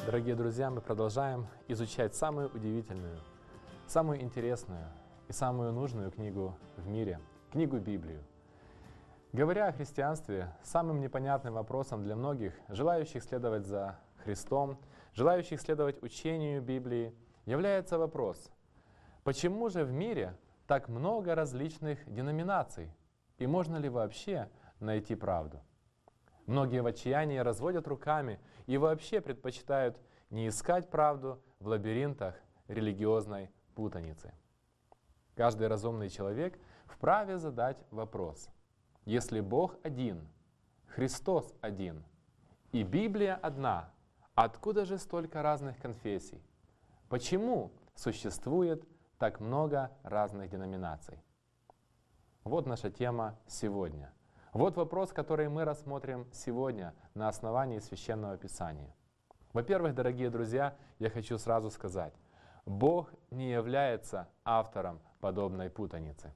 Дорогие друзья, мы продолжаем изучать самую удивительную, самую интересную и самую нужную книгу в мире – книгу Библию. Говоря о христианстве, самым непонятным вопросом для многих, желающих следовать за Христом, желающих следовать учению Библии, является вопрос: почему же в мире так много различных деноминаций, и можно ли вообще найти правду? Многие в отчаянии разводят руками и вообще предпочитают не искать правду в лабиринтах религиозной путаницы. Каждый разумный человек вправе задать вопрос: если Бог один, Христос один и Библия одна, откуда же столько разных конфессий? Почему существует так много разных деноминаций? Вот наша тема сегодня. Вот вопрос, который мы рассмотрим сегодня на основании Священного Писания. Во-первых, дорогие друзья, я хочу сразу сказать: Бог не является автором подобной путаницы.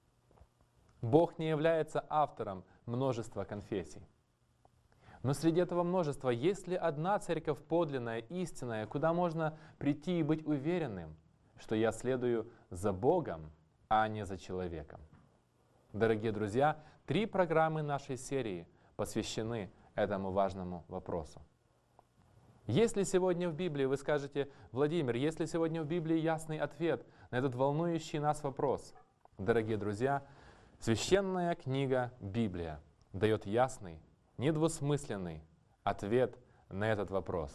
Бог не является автором множества конфессий. Но среди этого множества есть ли одна церковь подлинная, истинная, куда можно прийти и быть уверенным, что я следую за Богом, а не за человеком? Дорогие друзья, 3 программы нашей серии посвящены этому важному вопросу. Если сегодня в Библии, вы скажете: Владимир, если сегодня в Библии ясный ответ на этот волнующий нас вопрос, дорогие друзья, священная книга Библия дает ясный, недвусмысленный ответ на этот вопрос.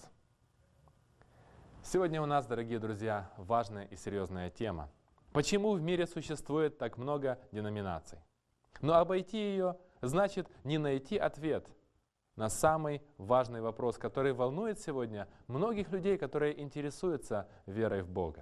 Сегодня у нас, дорогие друзья, важная и серьезная тема. Почему в мире существует так много деноминаций? Но обойти ее значит не найти ответ на самый важный вопрос, который волнует сегодня многих людей, которые интересуются верой в Бога.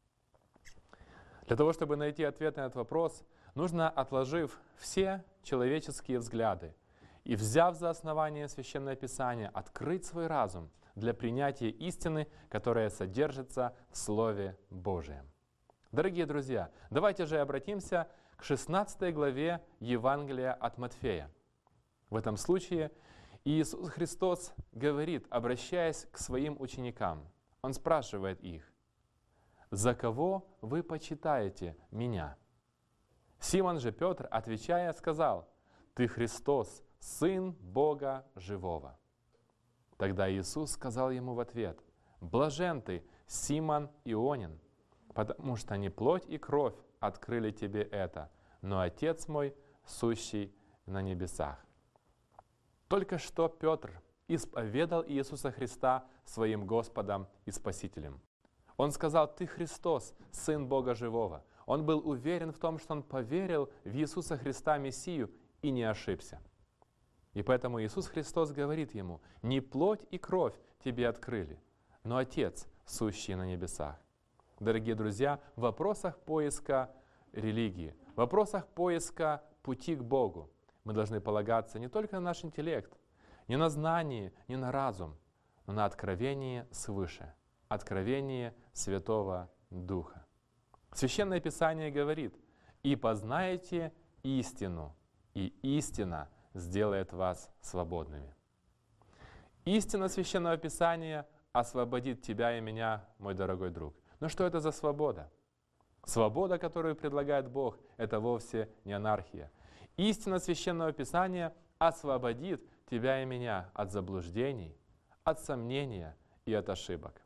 Для того, чтобы найти ответ на этот вопрос, нужно, отложив все человеческие взгляды и взяв за основание Священное Писание, открыть свой разум для принятия истины, которая содержится в Слове Божием. Дорогие друзья, давайте же обратимся к 16 главе Евангелия от Матфея. В этом случае Иисус Христос говорит, обращаясь к своим ученикам, Он спрашивает их: «За кого вы почитаете Меня?» Симон же Петр, отвечая, сказал: «Ты Христос, Сын Бога Живого». Тогда Иисус сказал ему в ответ: «Блажен ты, Симон Ионин, потому что не плоть и кровь открыли тебе это, но Отец мой, сущий на небесах». Только что Петр исповедал Иисуса Христа своим Господом и Спасителем. Он сказал: «Ты Христос, Сын Бога Живого». Он был уверен в том, что он поверил в Иисуса Христа Мессию и не ошибся. И поэтому Иисус Христос говорит ему: «Не плоть и кровь тебе открыли, но Отец, сущий на небесах». Дорогие друзья, в вопросах поиска религии, в вопросах поиска пути к Богу мы должны полагаться не только на наш интеллект, не на знание, не на разум, но на откровение свыше, откровение Святого Духа. Священное Писание говорит: «И познаете истину, и истина сделает вас свободными». Истина Священного Писания освободит тебя и меня, мой дорогой друг. Но что это за свобода? Свобода, которую предлагает Бог, это вовсе не анархия. Истина Священного Писания освободит тебя и меня от заблуждений, от сомнения и от ошибок.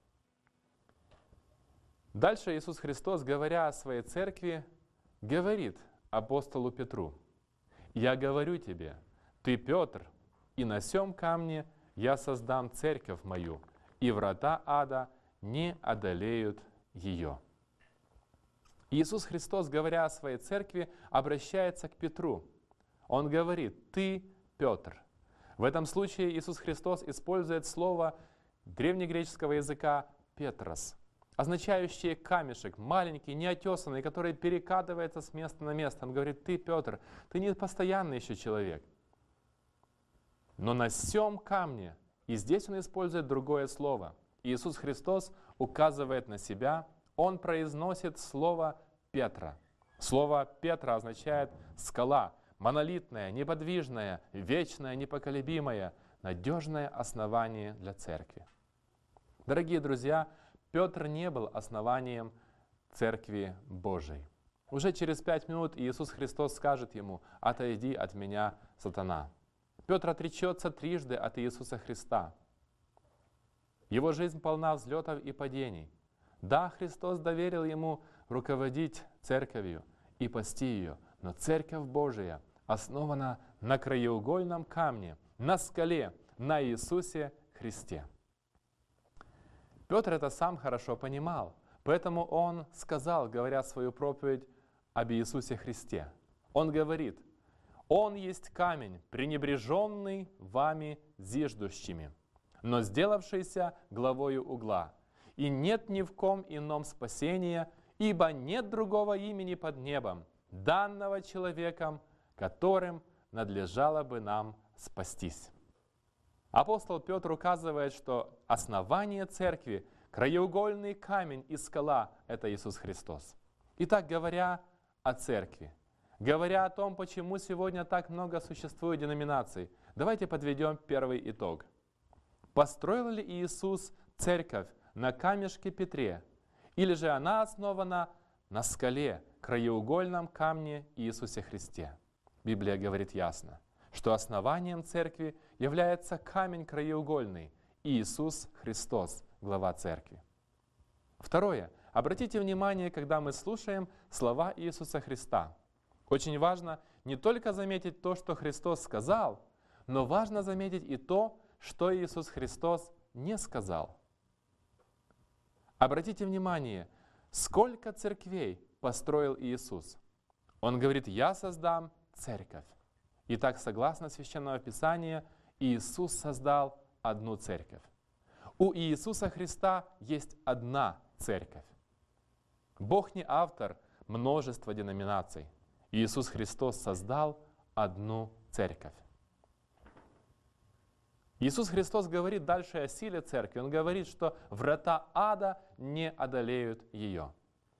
Дальше Иисус Христос, говоря о своей церкви, говорит апостолу Петру: «Я говорю тебе, ты Петр, и на сем камне я создам церковь мою, и врата ада не одолеют ее». Иисус Христос, говоря о своей церкви, обращается к Петру. Он говорит: «Ты Петр». В этом случае Иисус Христос использует слово древнегреческого языка «петрос», означающее камешек, маленький, неотесанный, который перекатывается с места на место. Он говорит: «Ты, Петр, ты не постоянный еще человек». Но на сем камне, и здесь он использует другое слово. Иисус Христос указывает на себя, Он произносит слово «Петра». Слово «Петра» означает «скала», монолитное, неподвижное, вечное, непоколебимое, надежное основание для церкви. Дорогие друзья, Петр не был основанием Церкви Божией. Уже через 5 минут Иисус Христос скажет ему: «Отойди от меня, сатана». Петр отречется трижды от Иисуса Христа. Его жизнь полна взлетов и падений. Да, Христос доверил ему руководить церковью и пасти ее, но Церковь Божия основана на краеугольном камне, на скале, на Иисусе Христе. Петр это сам хорошо понимал, поэтому он сказал, говоря свою проповедь об Иисусе Христе, он говорит: «Он есть камень, пренебреженный вами зиждущими, но сделавшийся главою угла. И нет ни в ком ином спасения, ибо нет другого имени под небом, данного человеком, которым надлежало бы нам спастись». Апостол Петр указывает, что основание церкви, краеугольный камень и скала – это Иисус Христос. Итак, говоря о церкви, говоря о том, почему сегодня так много существует деноминаций, давайте подведем первый итог. Построил ли Иисус церковь на камешке Петре, или же она основана на скале, краеугольном камне Иисусе Христе? Библия говорит ясно, что основанием церкви является камень краеугольный – Иисус Христос, глава церкви. Второе. Обратите внимание, когда мы слушаем слова Иисуса Христа. Очень важно не только заметить то, что Христос сказал, но важно заметить и то, что Иисус Христос не сказал. Обратите внимание, сколько церквей построил Иисус. Он говорит: «Я создам церковь». Итак, согласно Священного Писания, Иисус создал одну церковь. У Иисуса Христа есть одна церковь. Бог не автор множества деноминаций. Иисус Христос создал одну церковь. Иисус Христос говорит дальше о силе церкви. Он говорит, что врата ада не одолеют ее.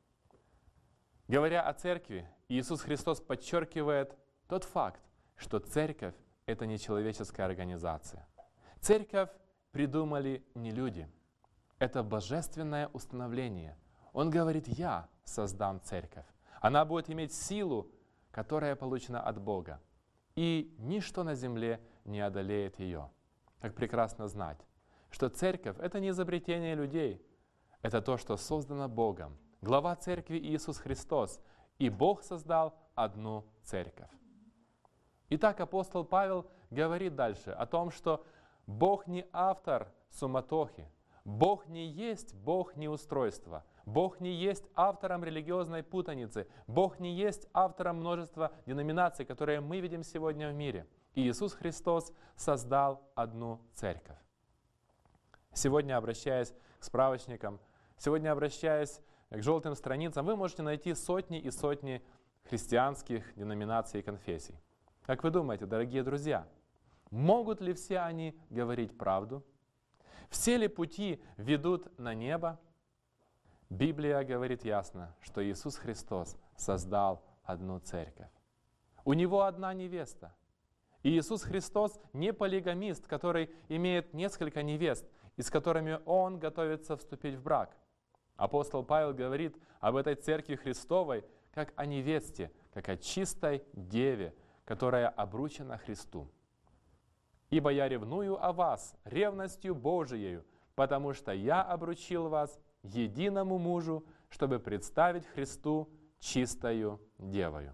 Говоря о церкви, Иисус Христос подчеркивает тот факт, что церковь – это не человеческая организация. Церковь придумали не люди. Это божественное установление. Он говорит: «Я создам церковь». Она будет иметь силу, которая получена от Бога. И ничто на земле не одолеет ее. Как прекрасно знать, что церковь – это не изобретение людей. Это то, что создано Богом. Глава церкви Иисус Христос. И Бог создал одну церковь. Итак, апостол Павел говорит дальше о том, что Бог не автор суматохи. Бог не есть Бог неустройства. Бог не есть автором религиозной путаницы. Бог не есть автором множества деноминаций, которые мы видим сегодня в мире. И Иисус Христос создал одну церковь. Сегодня, обращаясь к справочникам, сегодня, обращаясь к желтым страницам, вы можете найти сотни и сотни христианских деноминаций и конфессий. Как вы думаете, дорогие друзья, могут ли все они говорить правду? Все ли пути ведут на небо? Библия говорит ясно, что Иисус Христос создал одну церковь. У Него одна невеста. И Иисус Христос не полигамист, который имеет несколько невест, и с которыми Он готовится вступить в брак. Апостол Павел говорит об этой церкви Христовой как о невесте, как о чистой деве, которая обручена Христу. «Ибо я ревную о вас ревностью Божиею, потому что я обручил вас единому мужу, чтобы представить Христу чистою девою».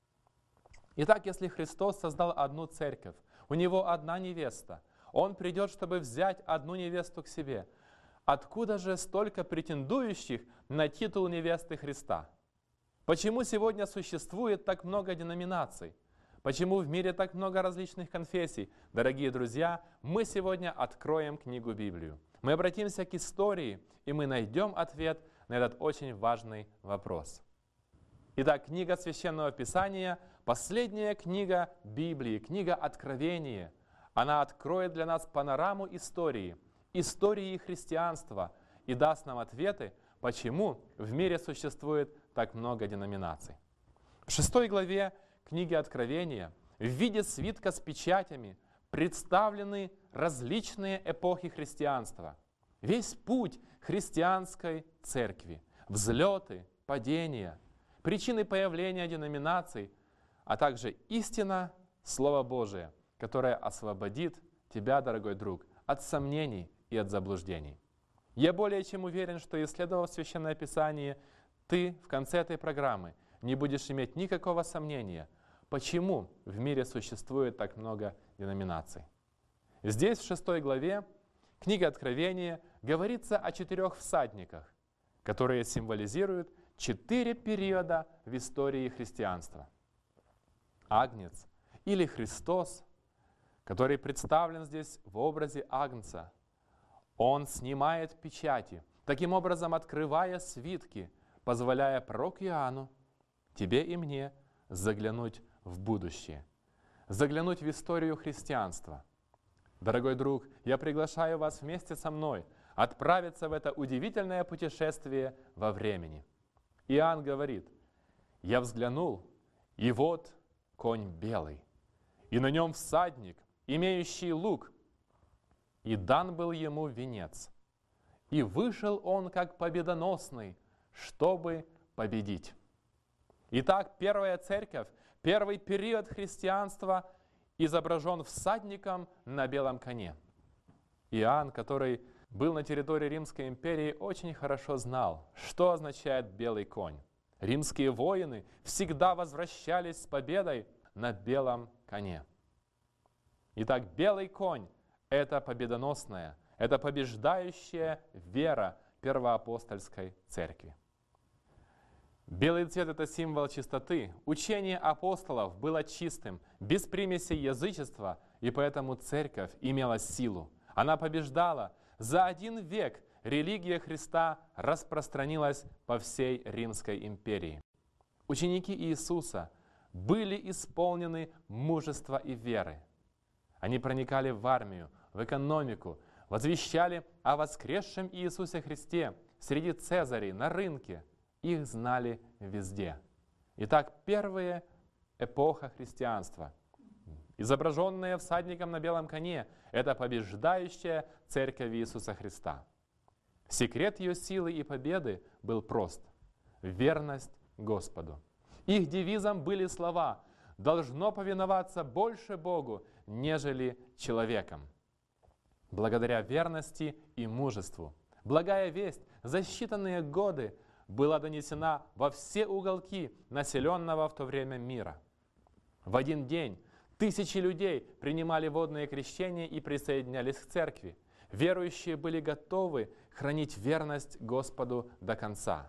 Итак, если Христос создал одну церковь, у Него одна невеста, Он придет, чтобы взять одну невесту к себе. Откуда же столько претендующих на титул невесты Христа? Почему сегодня существует так много деноминаций? Почему в мире так много различных конфессий? Дорогие друзья, мы сегодня откроем книгу Библию. Мы обратимся к истории, и мы найдем ответ на этот очень важный вопрос. Итак, книга Священного Писания – последняя книга Библии, книга Откровения. Она откроет для нас панораму истории христианства и даст нам ответы, почему в мире существует так много деноминаций. В 6 главе книги Откровения в виде свитка с печатями представлены различные эпохи христианства. Весь путь христианской церкви, взлеты, падения, причины появления деноминаций, а также истина Слова Божия, которое освободит тебя, дорогой друг, от сомнений и от заблуждений. Я более чем уверен, что, исследовав Священное Писание, ты в конце этой программы не будешь иметь никакого сомнения, почему в мире существует так много деноминаций. Здесь, в 6 главе книги Откровения, говорится о 4 всадниках, которые символизируют 4 периода в истории христианства. Агнец или Христос, который представлен здесь в образе Агнца, он снимает печати, таким образом открывая свитки, позволяя пророку Иоанну, тебе и мне, заглянуть в будущее, заглянуть в историю христианства. Дорогой друг, я приглашаю вас вместе со мной отправиться в это удивительное путешествие во времени. Иоанн говорит: «Я взглянул, и вот конь белый, и на нем всадник, имеющий лук, и дан был ему венец. И вышел он как победоносный, чтобы победить». Итак, первая церковь, первый период христианства изображен всадником на белом коне. Иоанн, который был на территории Римской империи, очень хорошо знал, что означает белый конь. Римские воины всегда возвращались с победой на белом коне. Итак, белый конь – это победоносная, это побеждающая вера первоапостольской церкви. Белый цвет – это символ чистоты. Учение апостолов было чистым, без примеси язычества, и поэтому церковь имела силу. Она побеждала. За 1 век религия Христа распространилась по всей Римской империи. Ученики Иисуса были исполнены мужества и веры. Они проникали в армию, в экономику, возвещали о воскресшем Иисусе Христе среди цезарей, на рынке. Их знали везде. Итак, первая эпоха христианства, изображенная всадником на белом коне, это побеждающая церковь Иисуса Христа. Секрет ее силы и победы был прост – верность Господу. Их девизом были слова: «Должно повиноваться больше Богу, нежели человеком». Благодаря верности и мужеству, благая весть за считанные годы была донесена во все уголки населенного в то время мира. В один день тысячи людей принимали водное крещение и присоединялись к церкви. Верующие были готовы хранить верность Господу до конца.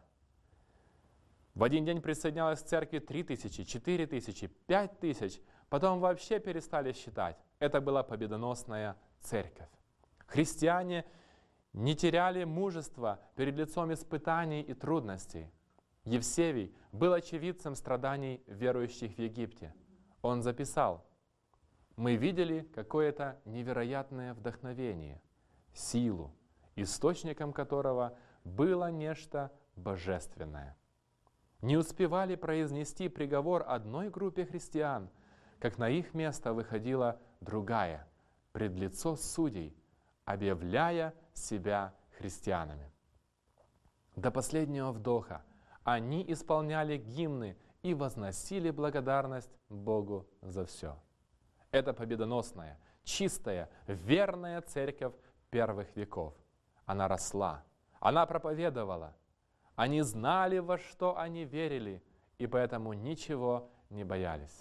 В один день присоединялось к церкви 3000, 4000, 5000, потом вообще перестали считать. Это была победоносная церковь. Христиане не теряли мужества перед лицом испытаний и трудностей. Евсевий был очевидцем страданий верующих в Египте. Он записал: «Мы видели какое-то невероятное вдохновение, силу, источником которого было нечто божественное. Не успевали произнести приговор одной группе христиан, как на их место выходила другая, пред лицо судей, объявляя себя христианами. До последнего вдоха они исполняли гимны и возносили благодарность Богу за все». Это победоносная, чистая, верная церковь первых веков. Она росла, она проповедовала. Они знали, во что они верили, и поэтому ничего не боялись.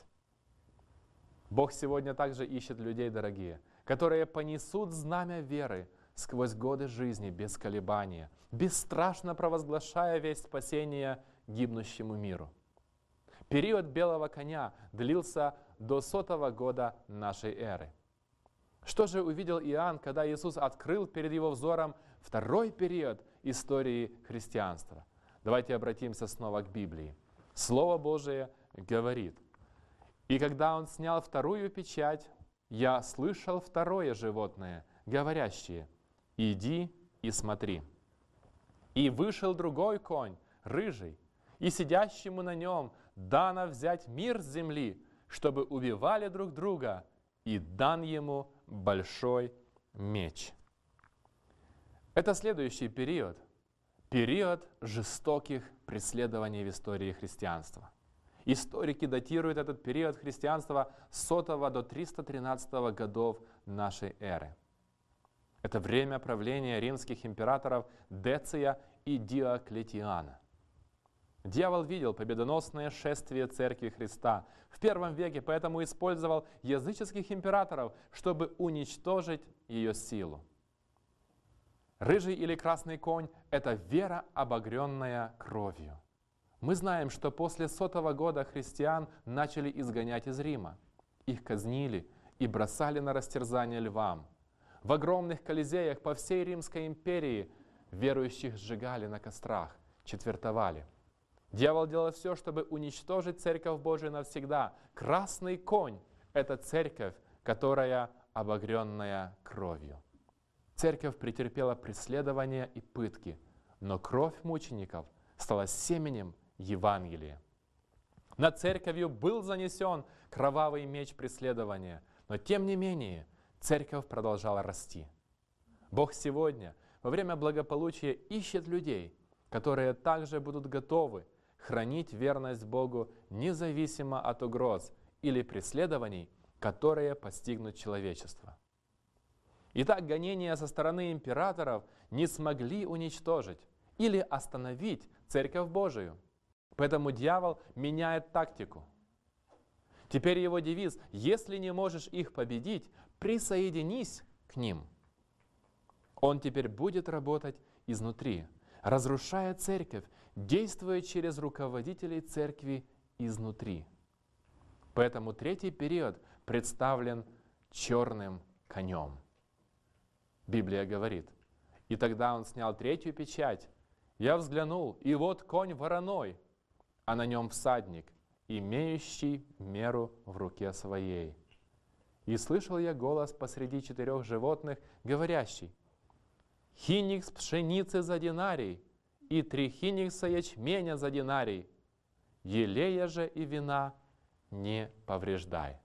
Бог сегодня также ищет людей, дорогие, которые понесут знамя веры сквозь годы жизни без колебания, бесстрашно провозглашая весть спасения гибнущему миру. Период белого коня длился до 100-го года нашей эры. Что же увидел Иоанн, когда Иисус открыл перед его взором второй период истории христианства? Давайте обратимся снова к Библии. Слово Божие говорит: «И когда он снял вторую печать, я слышал второе животное, говорящее: иди и смотри. И вышел другой конь, рыжий, и сидящему на нем дано взять мир с земли, чтобы убивали друг друга, и дан ему большой меч». Это следующий период. Период жестоких преследований в истории христианства. Историки датируют этот период христианства с 100 до 313 годов нашей эры. Это время правления римских императоров Деция и Диоклетиана. Дьявол видел победоносное шествие Церкви Христа в первом веке, поэтому использовал языческих императоров, чтобы уничтожить ее силу. Рыжий или красный конь – это вера, обогренная кровью. Мы знаем, что после 100 года христиан начали изгонять из Рима. Их казнили и бросали на растерзание львам. В огромных колизеях по всей Римской империи верующих сжигали на кострах, четвертовали. Дьявол делал все, чтобы уничтожить Церковь Божию навсегда. Красный конь – это церковь, которая обогренная кровью. Церковь претерпела преследования и пытки, но кровь мучеников стала семенем Евангелия. Над церковью был занесен кровавый меч преследования, но тем не менее церковь продолжала расти. Бог сегодня, во время благополучия, ищет людей, которые также будут готовы хранить верность Богу независимо от угроз или преследований, которые постигнут человечество. Итак, гонения со стороны императоров не смогли уничтожить или остановить Церковь Божию. Поэтому дьявол меняет тактику. Теперь его девиз: «Если не можешь их победить, присоединись к ним». Он теперь будет работать изнутри, разрушая церковь, действуя через руководителей церкви изнутри. Поэтому третий период представлен черным конем. Библия говорит: «И тогда он снял третью печать. Я взглянул, и вот конь вороной, а на нем всадник, имеющий меру в руке своей. И слышал я голос посреди 4 животных, говорящий: хиникс пшеницы за динарий, и 3 хиникса ячменя за динарий, елея же и вина не повреждай».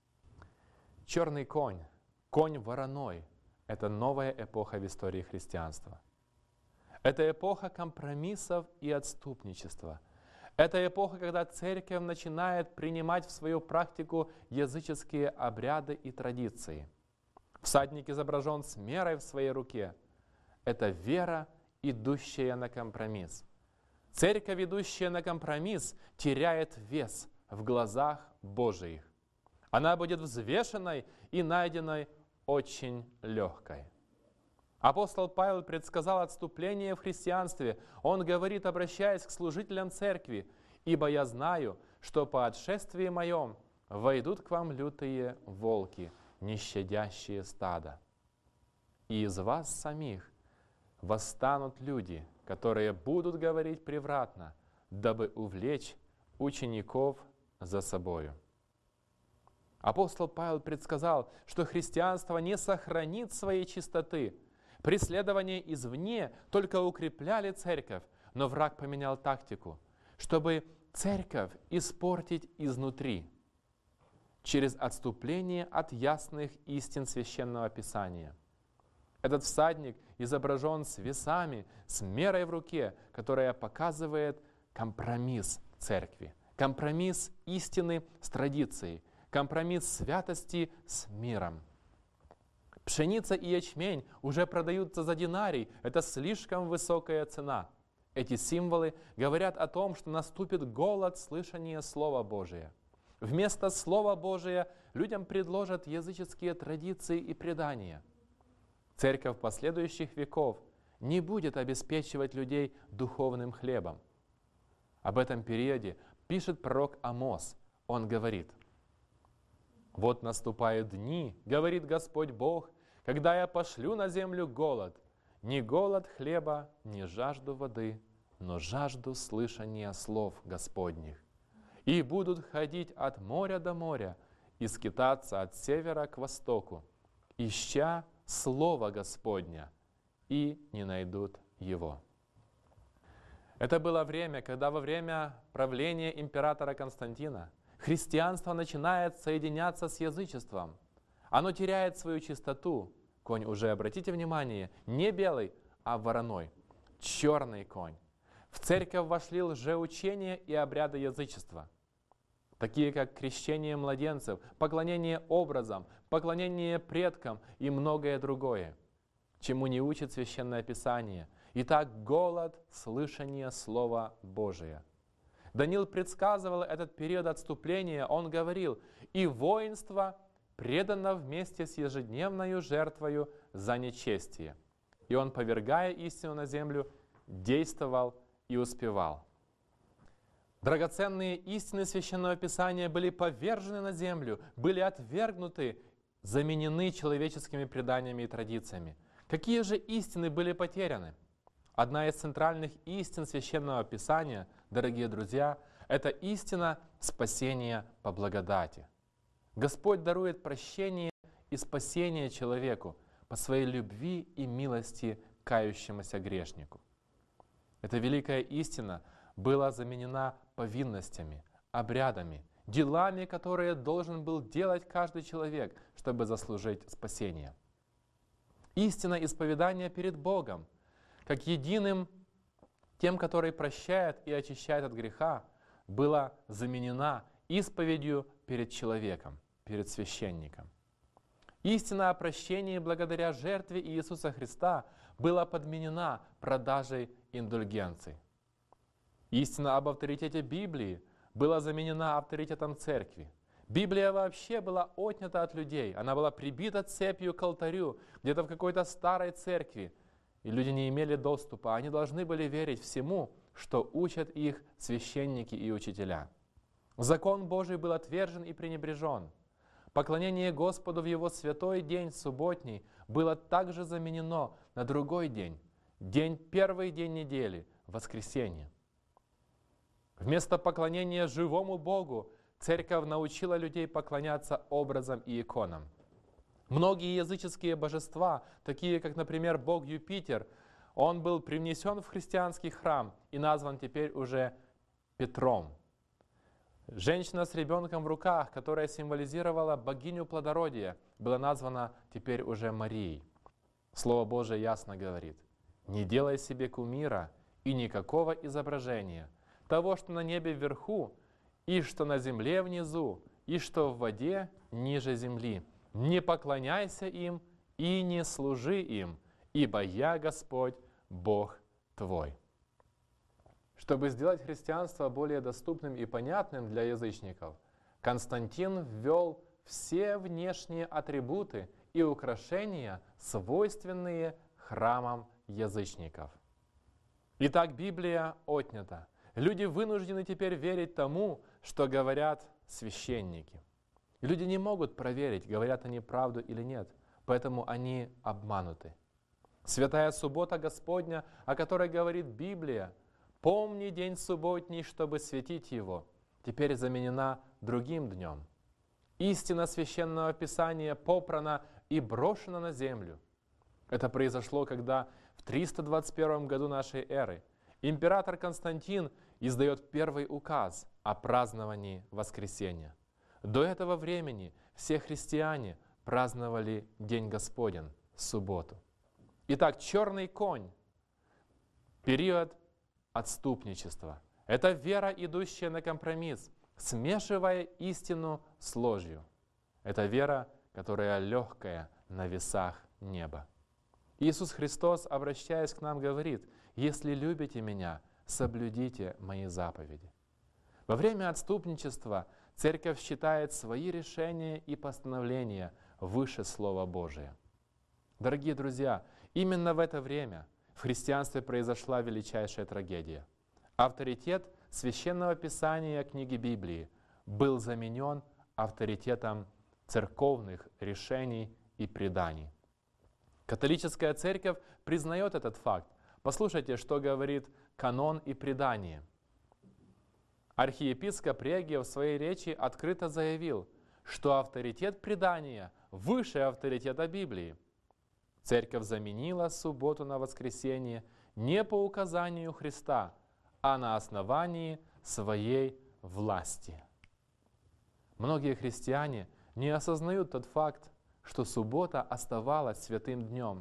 Черный конь, конь вороной – это новая эпоха в истории христианства. Это эпоха компромиссов и отступничества. Это эпоха, когда церковь начинает принимать в свою практику языческие обряды и традиции. Всадник изображен с мерой в своей руке. Это вера, идущая на компромисс. Церковь, идущая на компромисс, теряет вес в глазах Божиих. Она будет взвешенной и найденной очень легкой. Апостол Павел предсказал отступление в христианстве. Он говорит, обращаясь к служителям церкви: «Ибо я знаю, что по отшествии моем войдут к вам лютые волки, не щадящие стада. И из вас самих восстанут люди, которые будут говорить превратно, дабы увлечь учеников за собою». Апостол Павел предсказал, что христианство не сохранит своей чистоты. Преследования извне только укрепляли церковь, но враг поменял тактику, чтобы церковь испортить изнутри, через отступление от ясных истин Священного Писания. Этот всадник изображен с весами, с мерой в руке, которая показывает компромисс церкви, компромисс истины с традицией, компромисс святости с миром. Пшеница и ячмень уже продаются за динарий. Это слишком высокая цена. Эти символы говорят о том, что наступит голод слышания Слова Божия. Вместо Слова Божия людям предложат языческие традиции и предания. Церковь последующих веков не будет обеспечивать людей духовным хлебом. Об этом периоде пишет пророк Амос. Он говорит: «Вот наступают дни, говорит Господь Бог, когда я пошлю на землю голод, не голод хлеба, не жажду воды, но жажду слышания слов Господних. И будут ходить от моря до моря и скитаться от севера к востоку, ища Слово Господня, и не найдут его». Это было время, когда во время правления императора Константина христианство начинает соединяться с язычеством. Оно теряет свою чистоту. Конь уже, обратите внимание, не белый, а вороной, черный конь. В церковь вошли лжеучения и обряды язычества, такие как крещение младенцев, поклонение образам, поклонение предкам и многое другое, чему не учит Священное Писание. Итак, голод слышания Слова Божия. Даниил предсказывал этот период отступления. Он говорил: «И воинство предано вместе с ежедневною жертвою за нечестие». И он, повергая истину на землю, действовал и успевал. Драгоценные истины Священного Писания были повержены на землю, были отвергнуты, заменены человеческими преданиями и традициями. Какие же истины были потеряны? Одна из центральных истин Священного Писания, дорогие друзья, это истина спасения по благодати. Господь дарует прощение и спасение человеку по своей любви и милости кающемуся грешнику. Эта великая истина была заменена повинностями, обрядами, делами, которые должен был делать каждый человек, чтобы заслужить спасение. Истина исповедания перед Богом, как единым тем, который прощает и очищает от греха, была заменена исповедью перед человеком, перед священником. Истина о прощении благодаря жертве Иисуса Христа была подменена продажей индульгенций. Истина об авторитете Библии была заменена авторитетом церкви. Библия вообще была отнята от людей. Она была прибита цепью к алтарю, где-то в какой-то старой церкви. И люди не имели доступа. Они должны были верить всему, что учат их священники и учителя. Закон Божий был отвержен и пренебрежен. Поклонение Господу в Его святой день, субботний, было также заменено на другой день, первый день недели, воскресенье. Вместо поклонения живому Богу церковь научила людей поклоняться образам и иконам. Многие языческие божества, такие как, например, бог Юпитер, он был привнесен в христианский храм и назван теперь уже Петром. Женщина с ребенком в руках, которая символизировала богиню плодородия, была названа теперь уже Марией. Слово Божие ясно говорит: «Не делай себе кумира и никакого изображения того, что на небе вверху, и что на земле внизу, и что в воде ниже земли. Не поклоняйся им и не служи им, ибо я Господь, Бог твой». Чтобы сделать христианство более доступным и понятным для язычников, Константин ввел все внешние атрибуты и украшения, свойственные храмам язычников. Итак, Библия отнята. Люди вынуждены теперь верить тому, что говорят священники. И люди не могут проверить, говорят они правду или нет, поэтому они обмануты. Святая суббота Господня, о которой говорит Библия, «Помни день субботний, чтобы светить его», теперь заменена другим днем. Истина Священного Писания попрана и брошена на землю. Это произошло, когда в 321 году нашей эры император Константин издает первый указ о праздновании воскресения. До этого времени все христиане праздновали День Господень, субботу. Итак, черный конь – период отступничества. Это вера, идущая на компромисс, смешивая истину с ложью. Это вера, которая легкая на весах неба. Иисус Христос, обращаясь к нам, говорит: «Если любите Меня, соблюдите Мои заповеди». Во время отступничества Церковь считает свои решения и постановления выше Слова Божия. Дорогие друзья, именно в это время в христианстве произошла величайшая трагедия. Авторитет Священного Писания книги Библии был заменен авторитетом церковных решений и преданий. Католическая церковь признает этот факт. Послушайте, что говорит канон и предание. Архиепископ Регия в своей речи открыто заявил, что авторитет предания выше авторитета Библии. Церковь заменила субботу на воскресенье не по указанию Христа, а на основании своей власти. Многие христиане не осознают тот факт, что суббота оставалась святым днем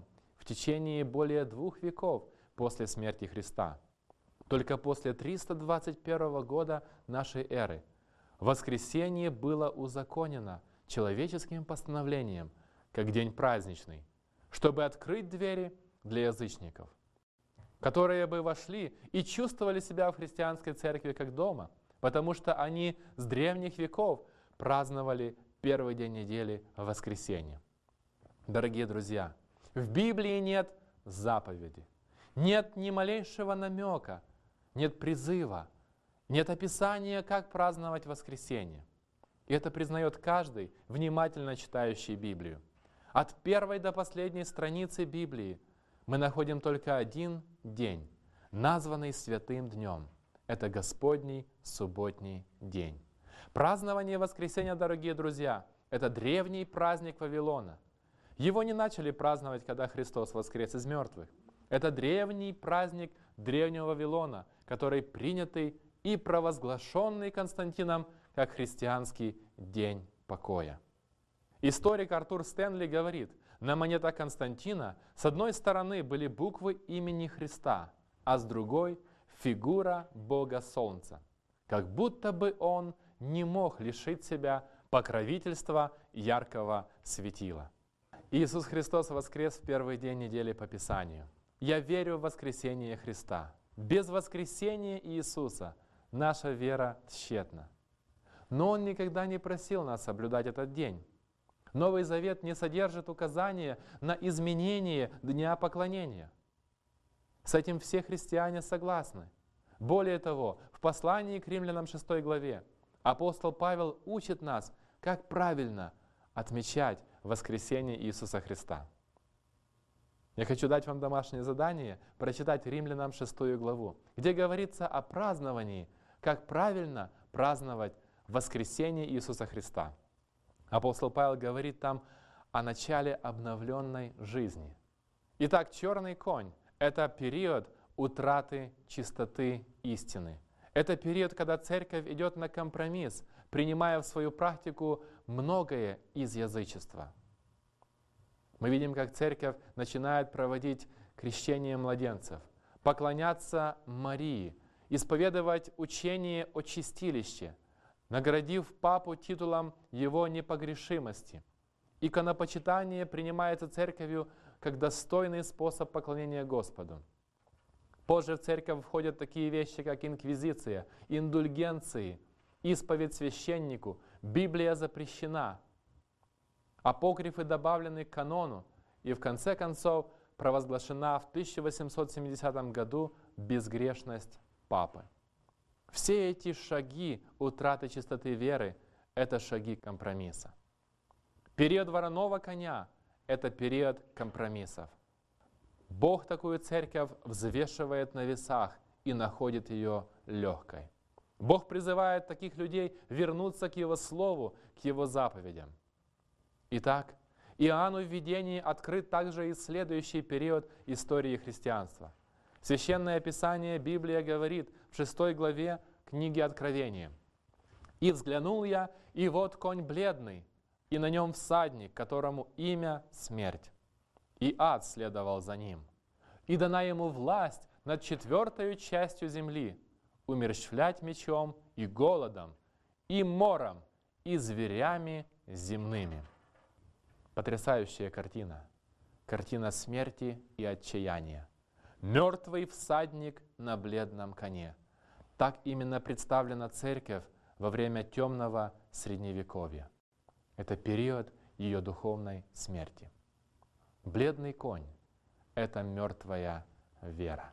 в течение более 2 веков после смерти Христа. Только после 321 года нашей эры воскресение было узаконено человеческим постановлением, как день праздничный, чтобы открыть двери для язычников, которые бы вошли и чувствовали себя в христианской церкви как дома, потому что они с древних веков праздновали первый день недели воскресенье. Дорогие друзья, в Библии нет заповеди, нет ни малейшего намека, нет призыва, нет описания, как праздновать воскресенье. И это признает каждый, внимательно читающий Библию. От первой до последней страницы Библии мы находим только один день, названный святым днем. Это Господний субботний день. Празднование воскресения, дорогие друзья, это древний праздник Вавилона. Его не начали праздновать, когда Христос воскрес из мертвых. Это древний праздник древнего Вавилона, который принятый и провозглашенный Константином как христианский день покоя. Историк Артур Стэнли говорит, на монетах Константина с одной стороны были буквы имени Христа, а с другой — фигура Бога Солнца, как будто бы он не мог лишить себя покровительства яркого светила. Иисус Христос воскрес в первый день недели по Писанию. Я верю в воскресение Христа. Без воскресения Иисуса наша вера тщетна. Но Он никогда не просил нас соблюдать этот день. Новый Завет не содержит указания на изменение Дня Поклонения. С этим все христиане согласны. Более того, в послании к Римлянам 6 главе апостол Павел учит нас, как правильно отмечать воскресение Иисуса Христа. Я хочу дать вам домашнее задание, прочитать Римлянам 6 главу, где говорится о праздновании, как правильно праздновать воскресение Иисуса Христа. Апостол Павел говорит там о начале обновленной жизни. Итак, черный конь — это период утраты чистоты истины. Это период, когда церковь идет на компромисс, принимая в свою практику многое из язычества. Мы видим, как церковь начинает проводить крещение младенцев, поклоняться Марии, исповедовать учение о чистилище, наградив папу титулом его непогрешимости. Иконопочитание принимается церковью как достойный способ поклонения Господу. Позже в церковь входят такие вещи, как инквизиция, индульгенции, исповедь священнику, Библия запрещена, апокрифы добавлены к канону, и в конце концов провозглашена в 1870 году безгрешность папы. Все эти шаги утраты чистоты веры — это шаги компромисса. Период вороного коня — это период компромиссов. Бог такую церковь взвешивает на весах и находит ее легкой. Бог призывает таких людей вернуться к Его Слову, к Его заповедям. Итак, Иоанну в видении открыт также и следующий период истории христианства. Священное Писание, Библия говорит в 6 главе книги Откровения: «И взглянул я, и вот конь бледный, и на нем всадник, которому имя смерть. И ад следовал за ним. И дана ему власть над 4 частью земли, умерщвлять мечом и голодом, и мором, и зверями земными». Потрясающая картина. Картина смерти и отчаяния. Мертвый всадник на бледном коне. Так именно представлена церковь во время темного Средневековья. Это период ее духовной смерти. Бледный конь — это мертвая вера.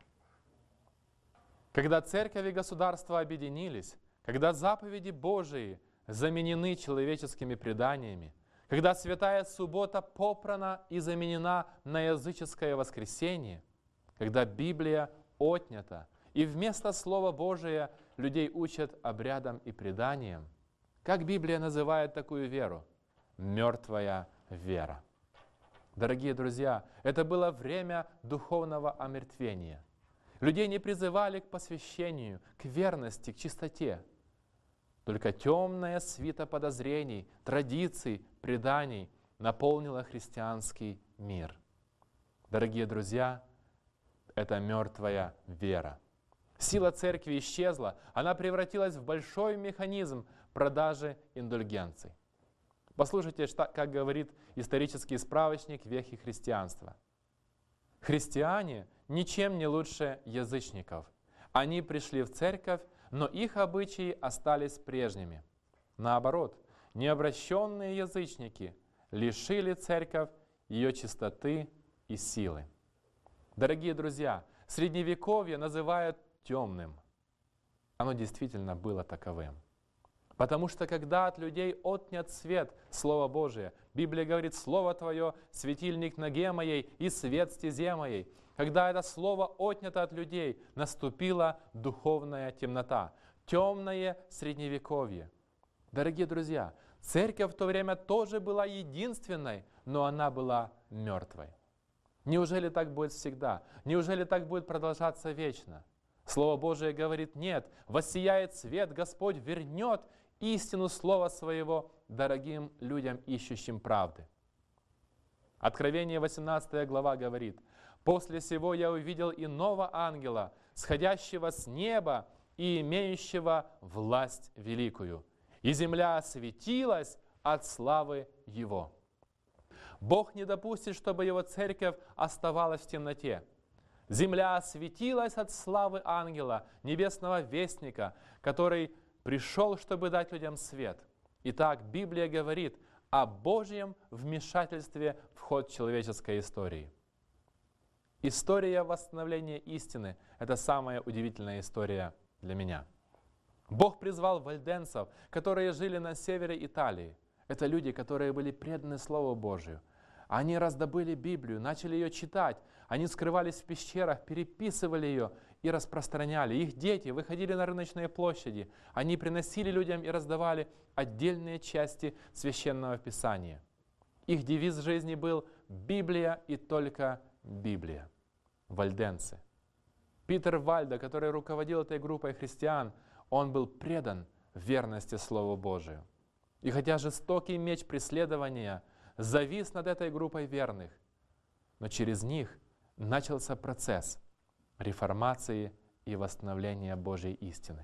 Когда церковь и государство объединились, когда заповеди Божии заменены человеческими преданиями, когда святая суббота попрана и заменена на языческое воскресенье, когда Библия отнята, и вместо Слова Божия людей учат обрядам и преданиям, как Библия называет такую веру? Мертвая вера. Дорогие друзья, это было время духовного омертвения. Людей не призывали к посвящению, к верности, к чистоте. Только темная свита подозрений, традиций, преданий наполнила христианский мир. Дорогие друзья, это мертвая вера. Сила церкви исчезла, она превратилась в большой механизм продажи индульгенций. Послушайте, как говорит исторический справочник «Вехи христианства». Христиане ничем не лучше язычников. Они пришли в церковь, но их обычаи остались прежними. Наоборот, необращенные язычники лишили церковь ее чистоты и силы. Дорогие друзья, Средневековье называют темным. Оно действительно было таковым. Потому что когда от людей отнят свет, Слово Божие, Библия говорит: «Слово Твое, светильник ноге моей и свет стезе моей». Когда это Слово отнято от людей, наступила духовная темнота, темное Средневековье. Дорогие друзья, церковь в то время тоже была единственной, но она была мертвой. Неужели так будет всегда? Неужели так будет продолжаться вечно? Слово Божие говорит: нет, воссияет свет, Господь вернет истину Слова Своего дорогим людям, ищущим правды. Откровение 18 глава говорит: «После сего я увидел иного ангела, сходящего с неба и имеющего власть великую, и земля осветилась от славы Его». Бог не допустит, чтобы Его церковь оставалась в темноте. Земля осветилась от славы ангела, небесного вестника, который пришел, чтобы дать людям свет. Итак, Библия говорит о Божьем вмешательстве в ход человеческой истории. История восстановления истины – это самая удивительная история для меня. Бог призвал вальденцев, которые жили на севере Италии. Это люди, которые были преданы Слову Божию. Они раздобыли Библию, начали ее читать. Они скрывались в пещерах, переписывали ее и распространяли. Их дети выходили на рыночные площади. Они приносили людям и раздавали отдельные части Священного Писания. Их девиз жизни был «Библия и только Библия». Вальденцы. Питер Вальдо, который руководил этой группой христиан, он был предан верности Слову Божию. И хотя жестокий меч преследования завис над этой группой верных, но через них начался процесс реформации и восстановления Божьей истины.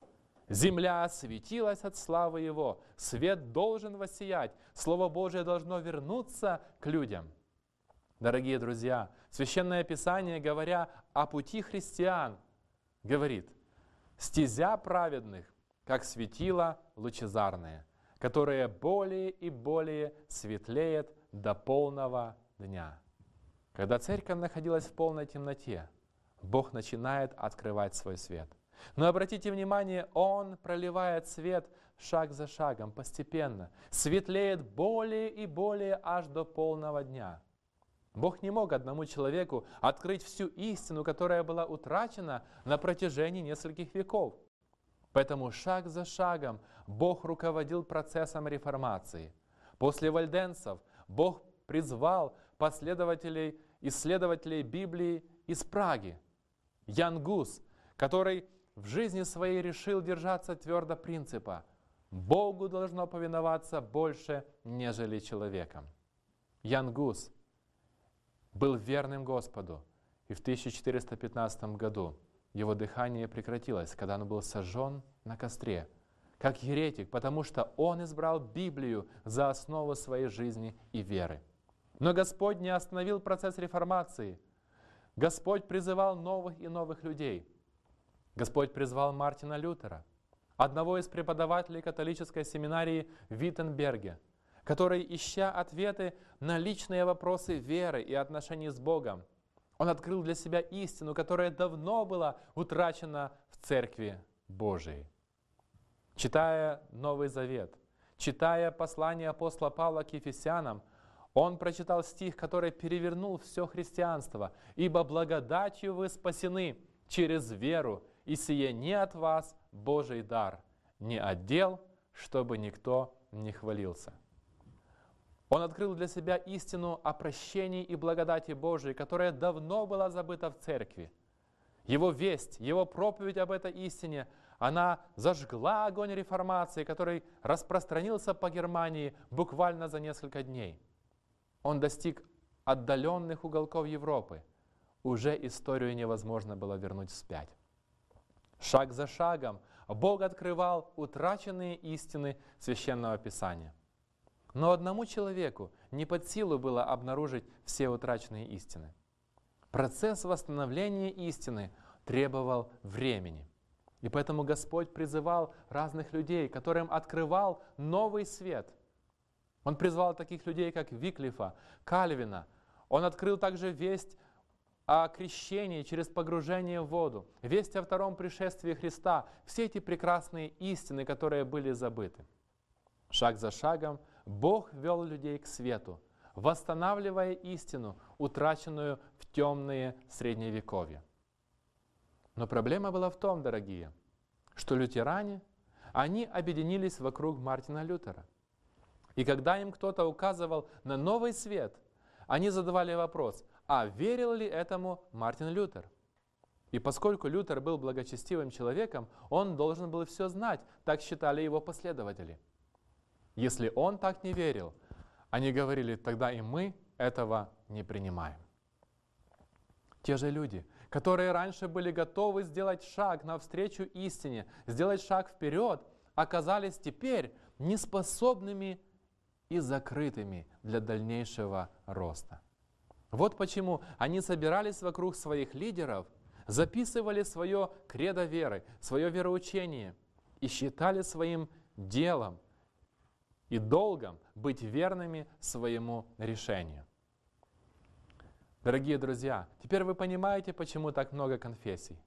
Земля осветилась от славы Его, свет должен воссиять, Слово Божие должно вернуться к людям. Дорогие друзья, Священное Писание, говоря о пути христиан, говорит: «Стезя праведных, как светило лучезарное, которое более и более светлеет до полного дня». Когда церковь находилась в полной темноте, Бог начинает открывать свой свет. Но обратите внимание, Он проливает свет шаг за шагом, постепенно, светлеет более и более аж до полного дня. Бог не мог одному человеку открыть всю истину, которая была утрачена на протяжении нескольких веков. Поэтому шаг за шагом Бог руководил процессом реформации. После вальденцев Бог призвал последователей, исследователей Библии из Праги. Ян Гус, который в жизни своей решил держаться твердо принципа: Богу должно повиноваться больше, нежели человеком. Ян Гус был верным Господу, и в 1415 году его дыхание прекратилось, когда он был сожжен на костре, как еретик, потому что он избрал Библию за основу своей жизни и веры. Но Господь не остановил процесс реформации. Господь призывал новых и новых людей. Господь призвал Мартина Лютера, одного из преподавателей католической семинарии в Виттенберге, который, ища ответы на личные вопросы веры и отношений с Богом, он открыл для себя истину, которая давно была утрачена в Церкви Божией. Читая Новый Завет, читая послание апостола Павла к Ефесянам, он прочитал стих, который перевернул все христианство. «Ибо благодатью вы спасены через веру, и сие не от вас Божий дар, не от дел, чтобы никто не хвалился». Он открыл для себя истину о прощении и благодати Божией, которая давно была забыта в церкви. Его весть, его проповедь об этой истине, она зажгла огонь реформации, который распространился по Германии буквально за несколько дней. Он достиг отдаленных уголков Европы, уже историю невозможно было вернуть вспять. Шаг за шагом Бог открывал утраченные истины Священного Писания. Но одному человеку не под силу было обнаружить все утраченные истины. Процесс восстановления истины требовал времени. И поэтому Господь призывал разных людей, которым открывал новый свет. Он призвал таких людей, как Виклифа, Кальвина. Он открыл также весть о крещении через погружение в воду, весть о втором пришествии Христа, все эти прекрасные истины, которые были забыты. Шаг за шагом Бог вел людей к свету, восстанавливая истину, утраченную в темные средневековья. Но проблема была в том, дорогие, что лютеране, они объединились вокруг Мартина Лютера. И когда им кто-то указывал на новый свет, они задавали вопрос, а верил ли этому Мартин Лютер? И поскольку Лютер был благочестивым человеком, он должен был все знать, так считали его последователи. Если он так не верил, они говорили, тогда и мы этого не принимаем. Те же люди, которые раньше были готовы сделать шаг навстречу истине, сделать шаг вперед, оказались теперь неспособными и закрытыми для дальнейшего роста. Вот почему они собирались вокруг своих лидеров, записывали свое кредо веры, свое вероучение и считали своим делом и долгом быть верными своему решению. Дорогие друзья, теперь вы понимаете, почему так много конфессий.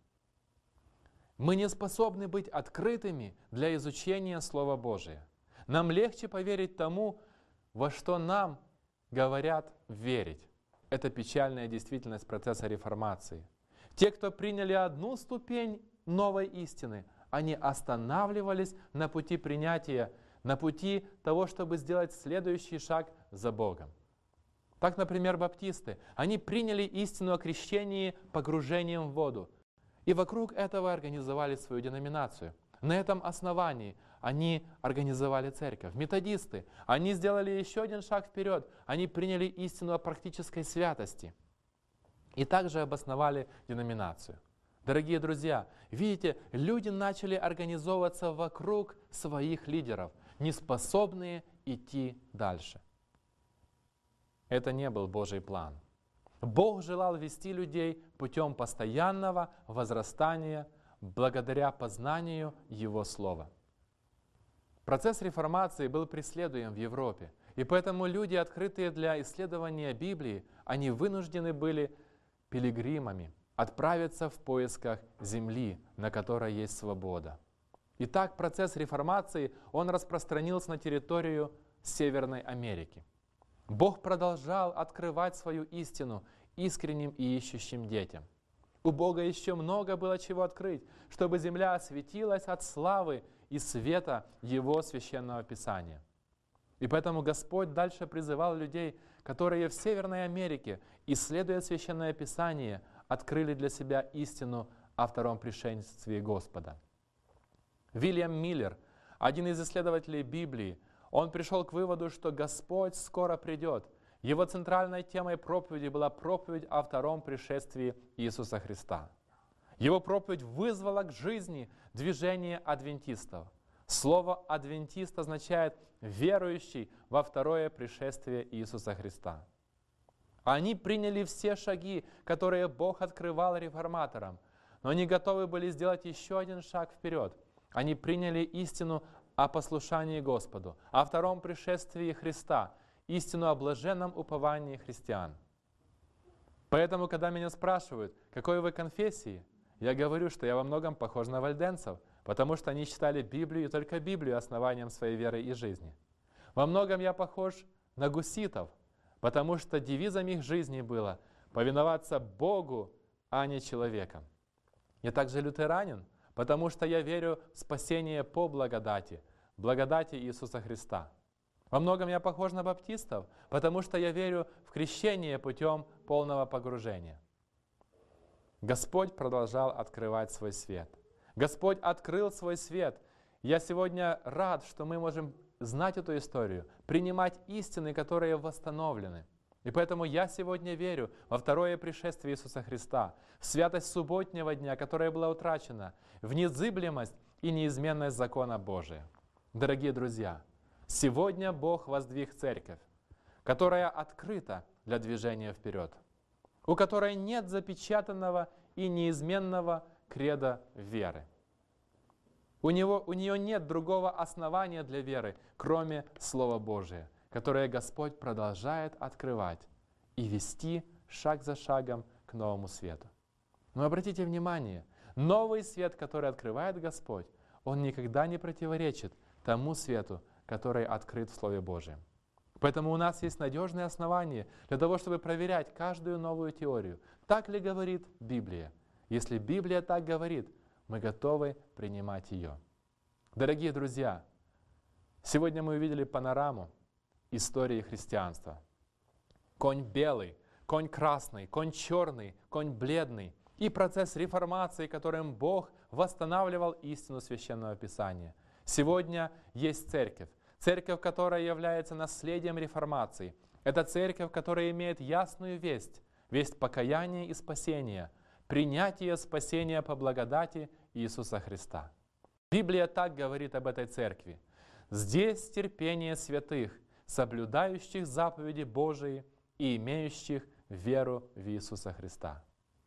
Мы не способны быть открытыми для изучения Слова Божия. Нам легче поверить тому, во что нам говорят верить. Это печальная действительность процесса реформации. Те, кто приняли одну ступень новой истины, они останавливались на пути принятия, на пути того, чтобы сделать следующий шаг за Богом. Так, например, баптисты. Они приняли истину о крещении погружением в воду. И вокруг этого организовали свою деноминацию. На этом основании они организовали церковь. Методисты. Они сделали еще один шаг вперед. Они приняли истину о практической святости. И также обосновали деноминацию. Дорогие друзья, видите, люди начали организовываться вокруг своих лидеров, не способные идти дальше. Это не был Божий план. Бог желал вести людей путем постоянного возрастания благодаря познанию Его Слова. Процесс реформации был преследуем в Европе, и поэтому люди, открытые для исследования Библии, они вынуждены были пилигримами отправиться в поисках земли, на которой есть свобода. Итак, процесс реформации, он распространился на территорию Северной Америки. Бог продолжал открывать свою истину искренним и ищущим детям. У Бога еще много было чего открыть, чтобы земля осветилась от славы и света Его Священного Писания. И поэтому Господь дальше призывал людей, которые в Северной Америке, исследуя Священное Писание, открыли для себя истину о втором пришествии Господа. Вильям Миллер, один из исследователей Библии, он пришел к выводу, что Господь скоро придет. Его центральной темой проповеди была проповедь о втором пришествии Иисуса Христа. Его проповедь вызвала к жизни движение адвентистов. Слово «адвентист» означает «верующий во второе пришествие Иисуса Христа». Они приняли все шаги, которые Бог открывал реформаторам, но они готовы были сделать еще один шаг вперед. Они приняли истину о послушании Господу, о втором пришествии Христа, истину о блаженном уповании христиан. Поэтому, когда меня спрашивают, какой вы конфессии, я говорю, что я во многом похож на вальденцев, потому что они считали Библию и только Библию основанием своей веры и жизни. Во многом я похож на гуситов, потому что девизом их жизни было повиноваться Богу, а не человекам. Я также лютеранин, потому что я верю в спасение по благодати Иисуса Христа. Во многом я похож на баптистов, потому что я верю в крещение путем полного погружения. Господь продолжал открывать свой свет. Господь открыл свой свет. Я сегодня рад, что мы можем знать эту историю, принимать истины, которые восстановлены. И поэтому я сегодня верю во второе пришествие Иисуса Христа, в святость субботнего дня, которая была утрачена, в незыблемость и неизменность закона Божия. Дорогие друзья, сегодня Бог воздвиг церковь, которая открыта для движения вперед, у которой нет запечатанного и неизменного креда веры. У нее нет другого основания для веры, кроме Слова Божия, которое Господь продолжает открывать и вести шаг за шагом к новому свету. Но обратите внимание, новый свет, который открывает Господь, он никогда не противоречит тому свету, который открыт в Слове Божьем. Поэтому у нас есть надежные основания для того, чтобы проверять каждую новую теорию. Так ли говорит Библия? Если Библия так говорит, мы готовы принимать ее. Дорогие друзья, сегодня мы увидели панораму истории христианства. Конь белый, конь красный, конь черный, конь бледный. И процесс реформации, которым Бог восстанавливал истину Священного Писания. Сегодня есть церковь. Церковь, которая является наследием реформации. Это церковь, которая имеет ясную весть. Весть покаяния и спасения. Принятие спасения по благодати Иисуса Христа. Библия так говорит об этой церкви. Здесь терпение святых, соблюдающих заповеди Божии и имеющих веру в Иисуса Христа.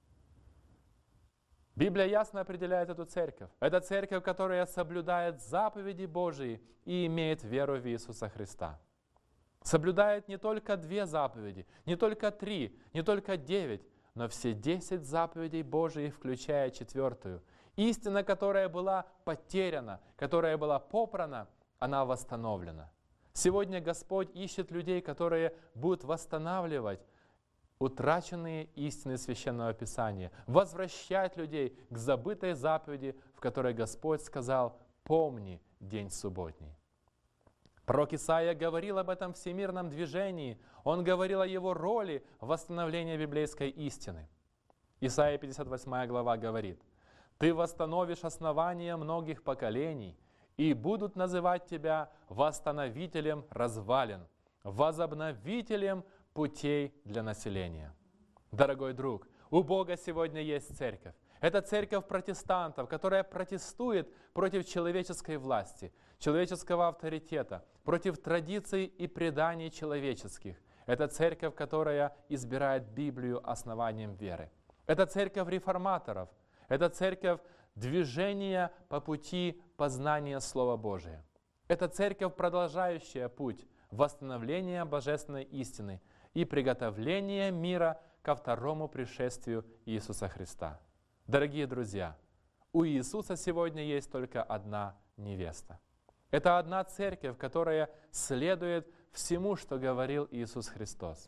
Библия ясно определяет эту церковь. Это церковь, которая соблюдает заповеди Божии и имеет веру в Иисуса Христа. Соблюдает не только 2 заповеди, не только 3, не только 9, но все 10 заповедей Божиих, включая 4-ю. Истина, которая была потеряна, которая была попрана, она восстановлена. Сегодня Господь ищет людей, которые будут восстанавливать утраченные истины Священного Писания, возвращать людей к забытой заповеди, в которой Господь сказал: «Помни день субботний». Пророк Исаия говорил об этом всемирном движении. Он говорил о его роли в восстановлении библейской истины. Исаия 58 глава говорит: «Ты восстановишь основания многих поколений, и будут называть тебя восстановителем развалин, возобновителем путей для населения». Дорогой друг, у Бога сегодня есть церковь. Это церковь протестантов, которая протестует против человеческой власти, человеческого авторитета, против традиций и преданий человеческих. Это церковь, которая избирает Библию основанием веры. Это церковь реформаторов. Это церковь движения по пути познания Слова Божия. Это церковь, продолжающая путь восстановления божественной истины и приготовления мира ко второму пришествию Иисуса Христа. Дорогие друзья, у Иисуса сегодня есть только одна невеста. Это одна церковь, которая следует всему, что говорил Иисус Христос.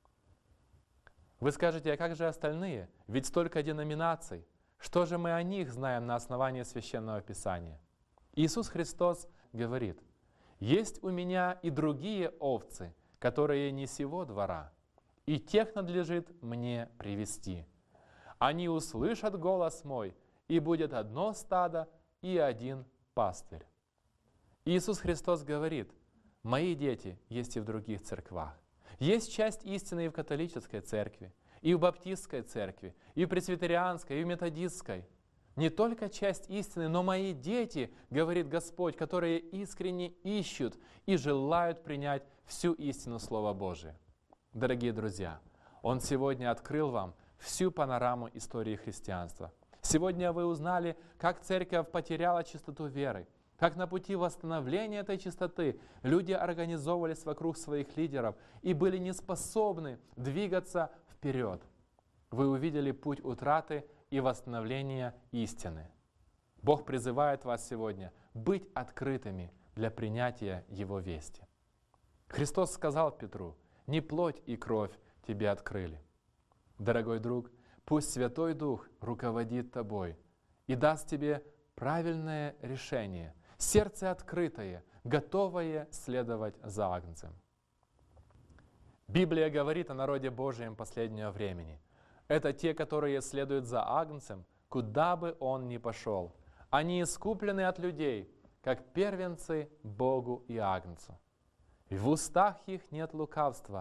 Вы скажете: а как же остальные? Ведь столько деноминаций. Что же мы о них знаем на основании Священного Писания? Иисус Христос говорит: «Есть у меня и другие овцы, которые не сего двора, и тех надлежит мне привести. Они услышат голос мой, и будет одно стадо и один пастырь». Иисус Христос говорит: «Мои дети есть и в других церквах». Есть часть истины и в католической церкви, и в баптистской церкви, и в пресвитерианской, и в методистской. Не только часть истины, но мои дети, говорит Господь, которые искренне ищут и желают принять всю истину Слова Божия. Дорогие друзья, Он сегодня открыл вам всю панораму истории христианства. Сегодня вы узнали, как церковь потеряла чистоту веры, как на пути восстановления этой чистоты люди организовывались вокруг своих лидеров и были не способны двигаться вперед. Вы увидели путь утраты и восстановления истины. Бог призывает вас сегодня быть открытыми для принятия Его вести. Христос сказал Петру: «Не плоть и кровь тебе открыли». Дорогой друг, пусть Святой Дух руководит тобой и даст тебе правильное решение, сердце открытое, готовое следовать за Агнцем. Библия говорит о народе Божьем последнего времени. Это те, которые следуют за Агнцем, куда бы он ни пошел. Они искуплены от людей, как первенцы Богу и Агнцу. И в устах их нет лукавства,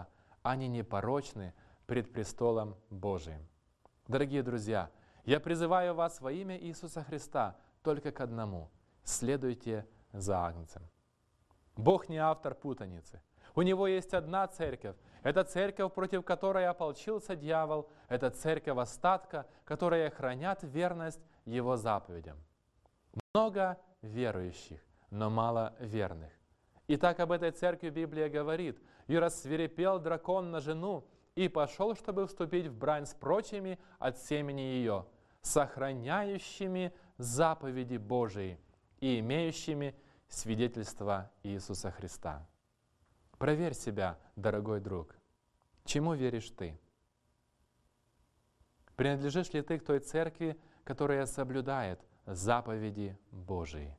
они непорочны пред престолом Божиим. Дорогие друзья, я призываю вас во имя Иисуса Христа только к одному – следуйте за Агнцем. Бог не автор путаницы. У Него есть одна церковь. Это церковь, против которой ополчился дьявол. Это церковь остатка, которая хранят верность Его заповедям. Много верующих, но мало верных. Итак, об этой церкви Библия говорит: «И рассвирепел дракон на жену, и пошел, чтобы вступить в брань с прочими от семени ее, сохраняющими заповеди Божии и имеющими свидетельство Иисуса Христа». Проверь себя, дорогой друг. Чему веришь ты? Принадлежишь ли ты к той церкви, которая соблюдает заповеди Божии?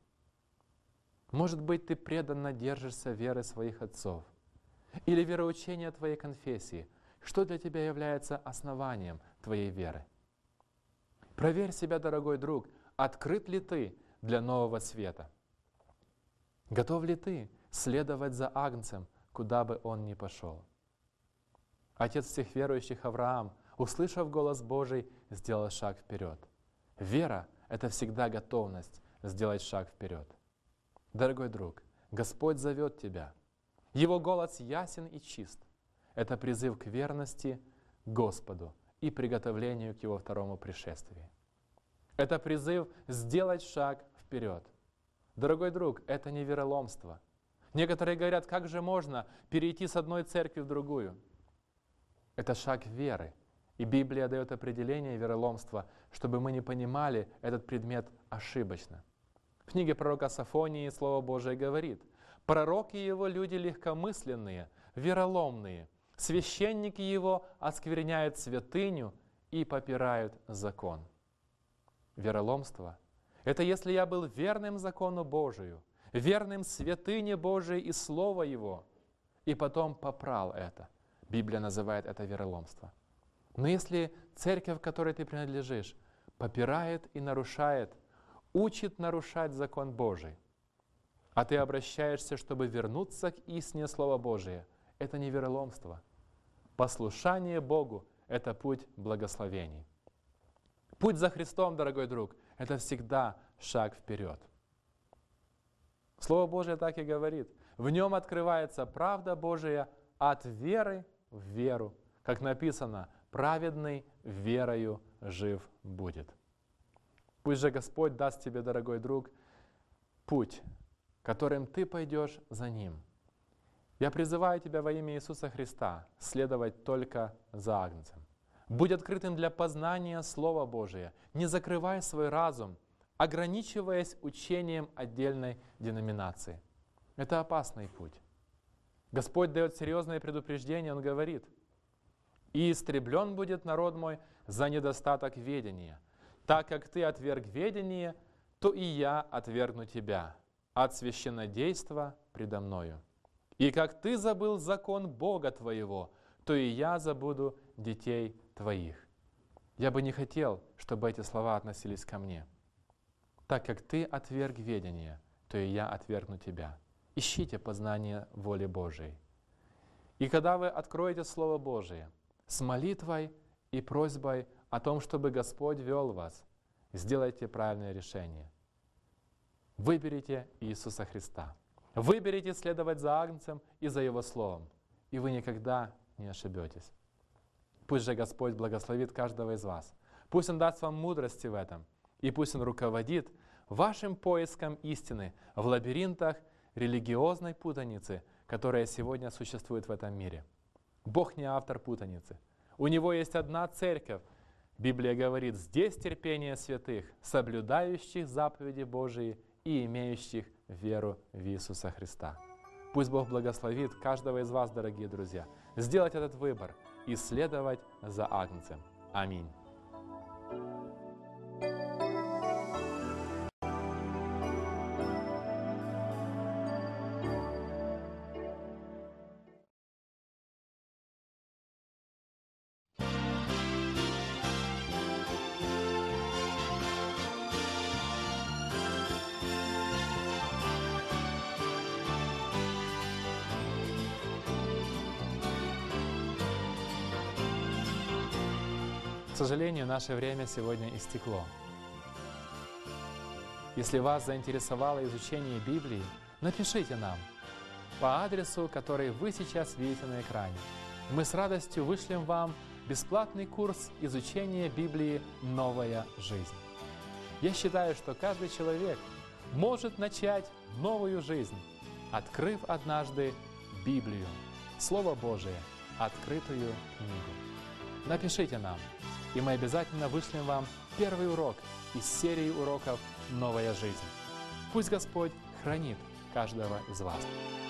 Может быть, ты преданно держишься веры своих отцов или вероучения твоей конфессии. Что для тебя является основанием твоей веры? Проверь себя, дорогой друг, открыт ли ты для нового света? Готов ли ты следовать за Агнцем, куда бы он ни пошел? Отец всех верующих Авраам, услышав голос Божий, сделал шаг вперед. Вера — это всегда готовность сделать шаг вперед. Дорогой друг, Господь зовет тебя. Его голос ясен и чист. Это призыв к верности Господу и приготовлению к Его второму пришествию. Это призыв сделать шаг вперед. Дорогой друг, это не вероломство. Некоторые говорят, как же можно перейти с одной церкви в другую? Это шаг веры. И Библия дает определение вероломства, чтобы мы не понимали этот предмет ошибочно. В книге пророка Софонии Слово Божие говорит: «Пророки его люди легкомысленные, вероломные, священники его оскверняют святыню и попирают закон». Вероломство — это если я был верным закону Божию, верным святыне Божией и Слова Его, и потом попрал это. Библия называет это вероломство. Но если церковь, к которой ты принадлежишь, попирает и нарушает, учит нарушать закон Божий, а ты обращаешься, чтобы вернуться к истине Слова Божия, это не вероломство. Послушание Богу — это путь благословений. Путь за Христом, дорогой друг, это всегда шаг вперед. Слово Божие так и говорит. В нем открывается правда Божия от веры в веру. Как написано: праведный верою жив будет. Пусть же Господь даст тебе, дорогой друг, путь, которым ты пойдешь за Ним. Я призываю тебя во имя Иисуса Христа следовать только за Агнцем. Будь открытым для познания Слова Божия. Не закрывай свой разум, ограничиваясь учением отдельной деноминации. Это опасный путь. Господь дает серьезное предупреждение, Он говорит: «И истреблен будет народ мой за недостаток ведения. Так как ты отверг ведение, то и я отвергну тебя от священнодейства предо мною. И как ты забыл закон Бога твоего, то и я забуду детей твоих». Я бы не хотел, чтобы эти слова относились ко мне. Так как ты отверг ведение, то и я отвергну тебя. Ищите познание воли Божией. И когда вы откроете Слово Божие с молитвой и просьбой о том, чтобы Господь вел вас, сделайте правильное решение. Выберите Иисуса Христа. Выберите следовать за Агнцем и за Его Словом, и вы никогда не ошибетесь. Пусть же Господь благословит каждого из вас. Пусть Он даст вам мудрости в этом, и пусть Он руководит вашим поиском истины в лабиринтах религиозной путаницы, которая сегодня существует в этом мире. Бог не автор путаницы. У Него есть одна церковь. Библия говорит: «Здесь терпение святых, соблюдающих заповеди Божии и имеющих веру в Иисуса Христа». Пусть Бог благословит каждого из вас, дорогие друзья, сделать этот выбор и следовать за Агнцем. Аминь. сожалению, наше время сегодня истекло. Если вас заинтересовало изучение Библии, напишите нам по адресу, который вы сейчас видите на экране. Мы с радостью вышлем вам бесплатный курс изучения Библии «Новая жизнь». Я считаю, что каждый человек может начать новую жизнь, открыв однажды Библию, Слово Божие, открытую книгу. Напишите нам, и мы обязательно вышлем вам первый урок из серии уроков «Новая жизнь». Пусть Господь хранит каждого из вас.